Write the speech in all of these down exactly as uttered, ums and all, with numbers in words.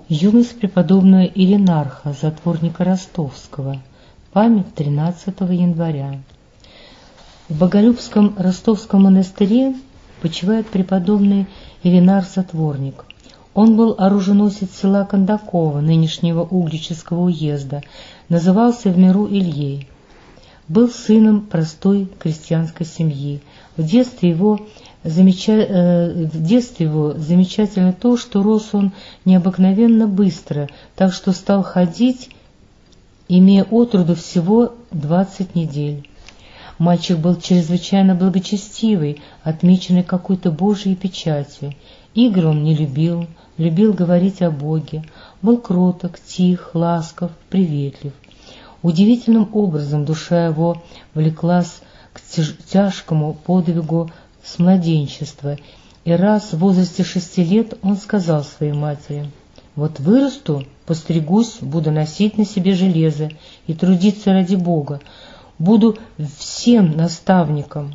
Юность преподобного Иринарха, затворника ростовского. Память тринадцатого января. В Боголюбском Ростовском монастыре почивает преподобный Иринарх-затворник. Он был оруженосец села Кондакова, нынешнего Угличского уезда, назывался в миру Ильей. Был сыном простой крестьянской семьи. В детстве его Замеча... В детстве его замечательно то, что рос он необыкновенно быстро, так что стал ходить, имея от роду всего двадцать недель. Мальчик был чрезвычайно благочестивый, отмеченный какой-то Божией печатью. Игр он не любил, любил говорить о Боге, был кроток, тих, ласков, приветлив. Удивительным образом душа его влеклась к тяжкому подвигу с младенчества, и раз в возрасте шести лет он сказал своей матери: «Вот вырасту, постригусь, буду носить на себе железо и трудиться ради Бога, буду всем наставником».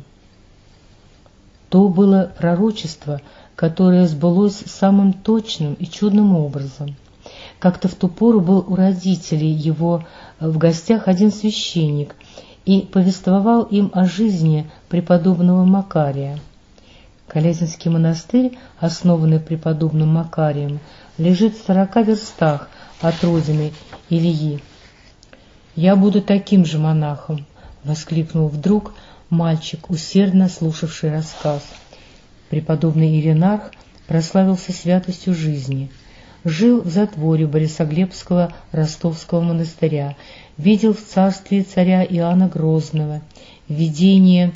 То было пророчество, которое сбылось самым точным и чудным образом. Как-то в ту пору был у родителей его в гостях один священник и повествовал им о жизни преподобного Макария. Колязинский монастырь, основанный преподобным Макарием, лежит в сорока верстах от родины Ильи. «Я буду таким же монахом», — воскликнул вдруг мальчик, усердно слушавший рассказ. Преподобный Иринарх прославился святостью жизни. Жил в затворе Борисоглебского Ростовского монастыря, видел в царстве царя Иоанна Грозного, видение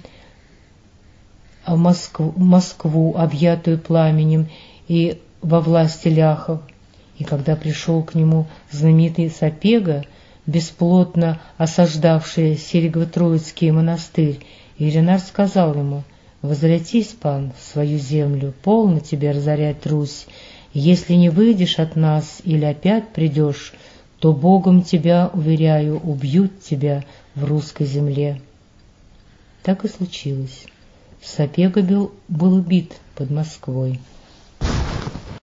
в Москву, Москву, объятую пламенем и во власти ляхов. И когда пришел к нему знаменитый Сапега, бесплотно осаждавший Серегово-Троицкий монастырь, Иринарх сказал ему: «Возвратись, пан, в свою землю, полно тебе разорять Русь. Если не выйдешь от нас или опять придешь, то Богом тебя, уверяю, убьют тебя в русской земле». Так и случилось. Сапега был, был убит под Москвой.